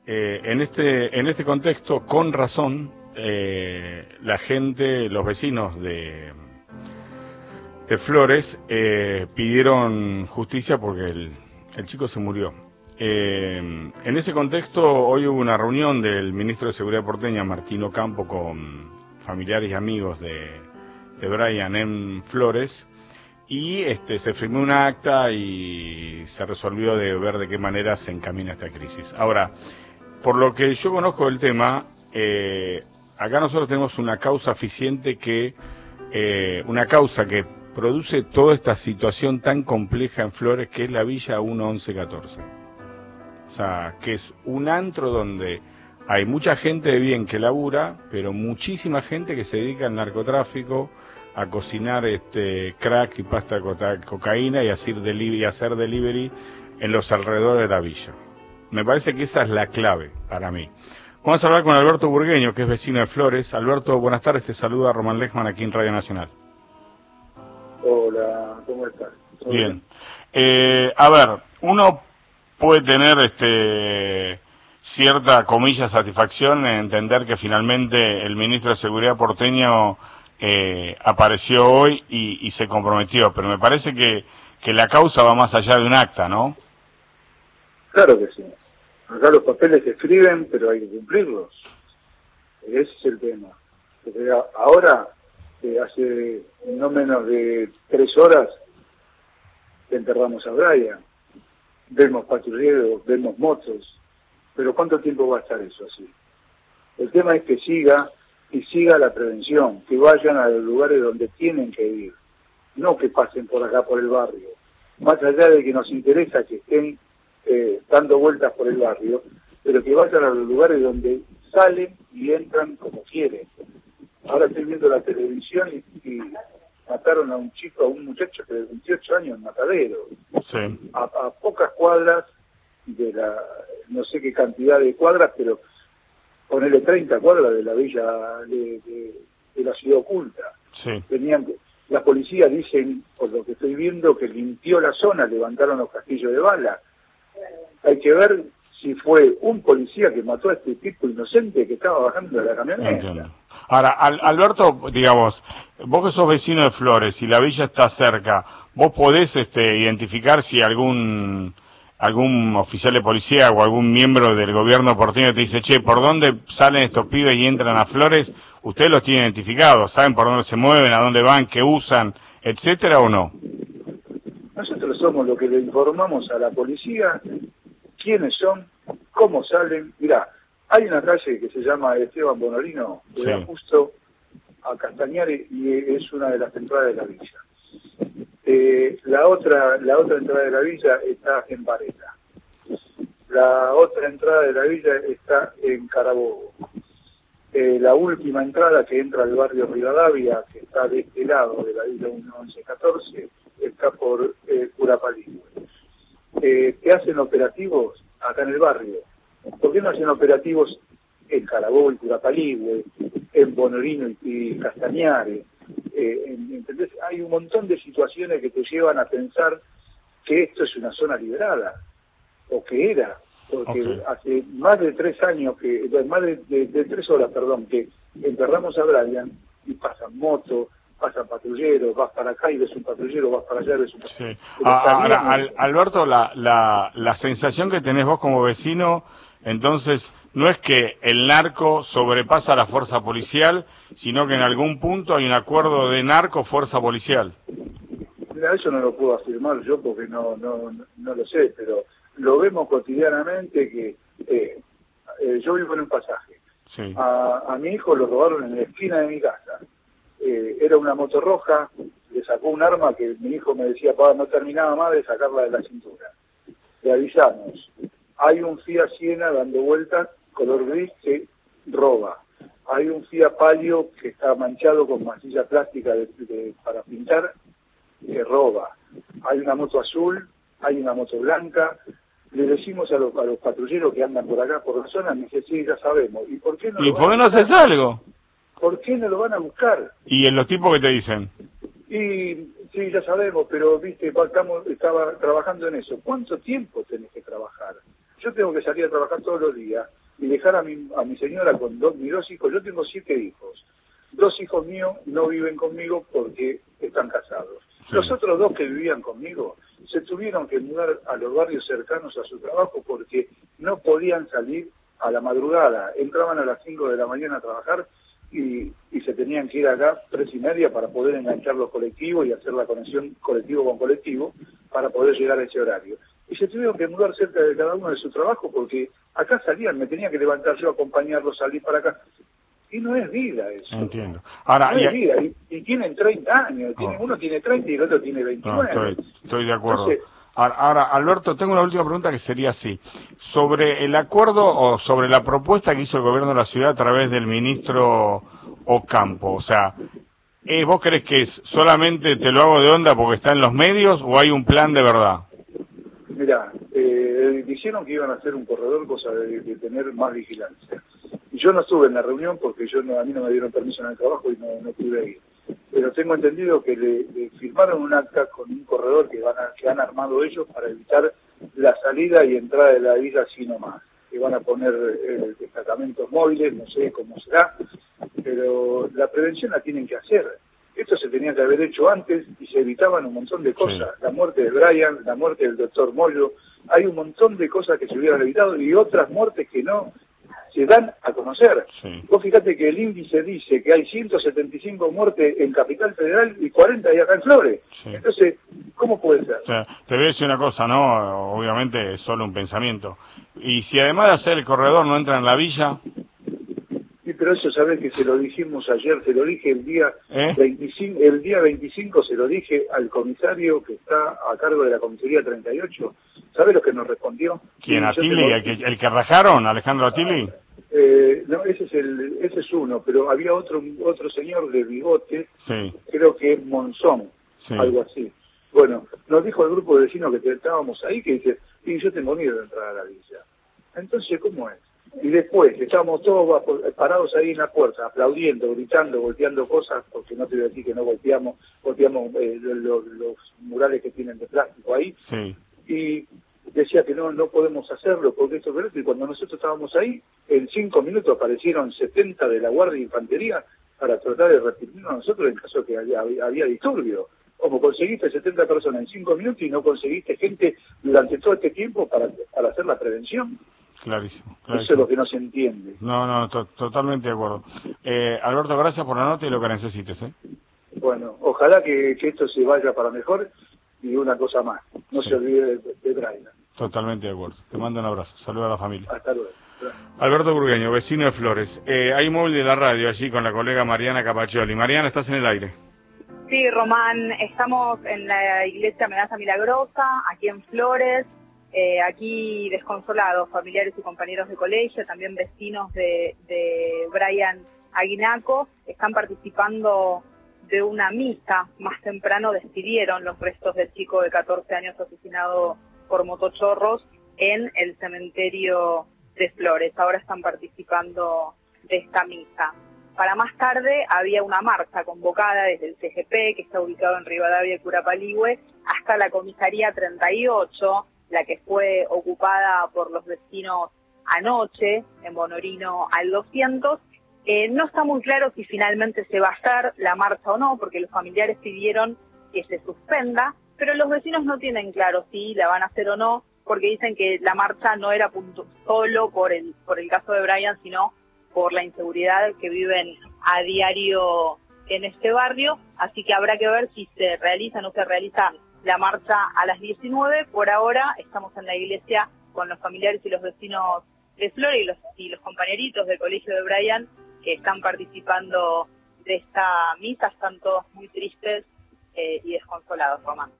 En este contexto, con razón, la gente, los vecinos de Flores pidieron justicia porque el chico se murió. En ese contexto, hoy hubo una reunión del ministro de Seguridad porteña, Martín Ocampo, con familiares y amigos de Brian en Flores, y se firmó un acta y se resolvió de ver de qué manera se encamina esta crisis. Ahora, por lo que yo conozco del tema, acá nosotros tenemos una causa eficiente una causa que produce toda esta situación tan compleja en Flores, que es la Villa 11114. O sea, que es un antro donde hay mucha gente de bien que labura, pero muchísima gente que se dedica al narcotráfico, a cocinar crack y pasta de cocaína y hacer delivery en los alrededores de la villa. Me parece que esa es la clave para mí. Vamos a hablar con Alberto Burgueño, que es vecino de Flores. Alberto, buenas tardes, te saluda Román Lechman aquí en Radio Nacional. Hola, ¿cómo estás? Bien. A ver, uno puede tener cierta, comillas, satisfacción en entender que finalmente el ministro de Seguridad porteño apareció hoy y se comprometió, pero me parece que la causa va más allá de un acta, ¿no? Claro que sí. Acá los papeles se escriben, pero hay que cumplirlos. Ese es el tema. Porque ahora, hace no menos de 3 horas, enterramos a Brian. Vemos patrulleros, vemos motos. Pero ¿cuánto tiempo va a estar eso así? El tema es que siga la prevención, que vayan a los lugares donde tienen que ir, no que pasen por acá por el barrio. Más allá de que nos interesa que estén dando vueltas por el barrio, pero que vayan a los lugares donde salen y entran como quieren. Ahora estoy viendo la televisión y mataron a un muchacho de 28 años en Matadero. Sí. A pocas cuadras de no sé qué cantidad de cuadras, pero ponele 30 cuadras de la villa de la ciudad oculta. Sí. La policía dicen, por lo que estoy viendo, que limpió la zona, levantaron los castillos de bala. Hay que ver si fue un policía que mató a este tipo inocente que estaba bajando de la camioneta. Entiendo. Ahora, Alberto, digamos, vos que sos vecino de Flores y la villa está cerca, ¿vos podés identificar si algún oficial de policía o algún miembro del gobierno porteño te dice, che, ¿por dónde salen estos pibes y entran a Flores? ¿Ustedes los tienen identificados? ¿Saben por dónde se mueven, a dónde van, qué usan, etcétera, o no? Nosotros somos los que le informamos a la policía quiénes son, cómo salen. Mirá, hay una calle que se llama Esteban Bonorino, que Sí. da justo a Castañares y es una de las entradas de la villa. La otra entrada de la villa está en Varela. La otra entrada de la villa está en Carabobo. La última entrada que entra al barrio Rivadavia, que está de este lado de la villa 1114, está por Curapalí. ¿Qué hacen operativos acá en el barrio? ¿Por qué no hacen operativos en Carabobo y Curapalí, en Bonorino y Castañares? ¿Entendés? Hay un montón de situaciones que te llevan a pensar que esto es una zona liberada, o que era, porque Okay. hace más de 3 años, más de 3 horas, que enterramos a Brian y pasan motos, pasan patrulleros, vas para acá y ves un patrullero, vas para allá y ves un patrullero. Sí. Ahora, Alberto, la sensación que tenés vos como vecino, entonces, no es que el narco sobrepasa a la fuerza policial, sino que en algún punto hay un acuerdo de narco-fuerza policial. Mira, eso no lo puedo afirmar yo porque no lo sé, pero lo vemos cotidianamente que yo vivo en un pasaje. Sí. A mi hijo lo robaron en la esquina de mi casa. Era una moto roja, le sacó un arma que mi hijo me decía, papá, no terminaba más de sacarla de la cintura. Le avisamos. Hay un Fiat Siena dando vueltas, color gris, que roba. Hay un Fiat Palio que está manchado con masilla plástica para pintar, que roba. Hay una moto azul, hay una moto blanca. Le decimos a los patrulleros que andan por acá, por la zona, me dice, sí, ya sabemos. ¿Y por qué no haces algo? ¿Por qué no lo van a buscar? ¿Y en los tipos que te dicen? Y sí, ya sabemos, pero viste, estaba trabajando en eso. ¿Cuánto tiempo tenés que trabajar? yo tengo que salir a trabajar todos los días y dejar a mi señora con mis 2 hijos. Yo tengo 7 hijos. 2 hijos míos no viven conmigo porque están casados. Sí. Los otros 2 que vivían conmigo se tuvieron que mudar a los barrios cercanos a su trabajo porque no podían salir a la madrugada. Entraban a las 5 de la mañana a trabajar y se tenían que ir acá 3:30 para poder enganchar los colectivos y hacer la conexión colectivo con colectivo para poder llegar a ese horario. Y se tuvieron que mudar cerca de cada uno de su trabajo porque acá salían, me tenía que levantar yo, acompañarlos, salir para acá. Y no es vida eso. Entiendo. Ahora, no es vida. Y tienen 30 años. Uno tiene 30 y el otro tiene 29. No, estoy de acuerdo. Entonces, ahora, Alberto, tengo una última pregunta que sería así. Sobre el acuerdo o sobre la propuesta que hizo el gobierno de la ciudad a través del ministro Ocampo. O sea, ¿vos crees que es solamente te lo hago de onda porque está en los medios o hay un plan de verdad? Mirá, dijeron que iban a hacer un corredor, cosa de tener más vigilancia. Y yo no estuve en la reunión porque a mí no me dieron permiso en el trabajo y no pude ir. Pero tengo entendido que le firmaron un acta con un corredor que han armado ellos para evitar la salida y entrada de la isla así nomás. Que van a poner destacamentos móviles, no sé cómo será, pero la prevención la tienen que hacer. Esto se tenía que haber hecho antes y se evitaban un montón de cosas. Sí. La muerte de Brian, la muerte del doctor Mollo, hay un montón de cosas que se hubieran evitado y otras muertes que no se dan a conocer. Sí. Vos fíjate que el índice dice que hay 175 muertes en Capital Federal y 40 hay acá en Flores. Sí. Entonces, ¿cómo puede ser? O sea, te voy a decir una cosa, ¿no? Obviamente es solo un pensamiento. Y si además de hacer el corredor no entra en la villa... Sí, pero eso sabés que se lo dijimos ayer, se lo dije el día 25 se lo dije al comisario que está a cargo de la comisaría 38. ¿Sabés lo que nos respondió? ¿Quién? ¿Atili? ¿El que rajaron? ¿Alejandro Atili? No, ese es uno, pero había otro señor de bigote, sí. Creo que es Monzón, sí. Algo así. Bueno, nos dijo el grupo de vecinos que estábamos ahí, que dice, y yo tengo miedo de entrar a la villa. Entonces, ¿cómo es? Y después estábamos todos parados ahí en la puerta, aplaudiendo, gritando, golpeando cosas, porque no te voy a decir que no golpeamos los murales que tienen de plástico ahí. Sí. Y decía que no podemos hacerlo, porque esto es. Y cuando nosotros estábamos ahí, en 5 minutos aparecieron 70 de la Guardia de Infantería para tratar de reprimirnos a nosotros en caso de que había disturbio. Como conseguiste 70 personas en 5 minutos y no conseguiste gente durante todo este tiempo para hacer la prevención. Clarísimo. Eso es lo que no se entiende. No, totalmente de acuerdo. Alberto, gracias por la nota y lo que necesites. Bueno, ojalá que esto se vaya para mejor y una cosa más. No se olvide de Brian. Totalmente de acuerdo. Te mando un abrazo. Saludos a la familia. Hasta luego. Alberto Burgueño, vecino de Flores. Hay un móvil de la radio allí con la colega Mariana Capaccioli. Mariana, estás en el aire. Sí, Román, estamos en la iglesia Amenaza Milagrosa, aquí en Flores. Aquí desconsolados, familiares y compañeros de colegio, también vecinos de Brian Aguinaco, están participando de una misa. Más temprano despidieron los restos del chico de 14 años asesinado por motochorros en el cementerio de Flores. Ahora están participando de esta misa. Para más tarde había una marcha convocada desde el CGP, que está ubicado en Rivadavia y Curapaligüe, hasta la comisaría 38, la que fue ocupada por los vecinos anoche, en Bonorino al 200. No está muy claro si finalmente se va a hacer la marcha o no, porque los familiares pidieron que se suspenda, pero los vecinos no tienen claro si la van a hacer o no, porque dicen que la marcha no era solo por el caso de Brian, sino por la inseguridad que viven a diario en este barrio, así que habrá que ver si se realiza o no se realiza la marcha a las 19. Por ahora estamos en la iglesia con los familiares y los vecinos de Flores y los compañeritos del colegio de Brian que están participando de esta misa. Están todos muy tristes y desconsolados, Román.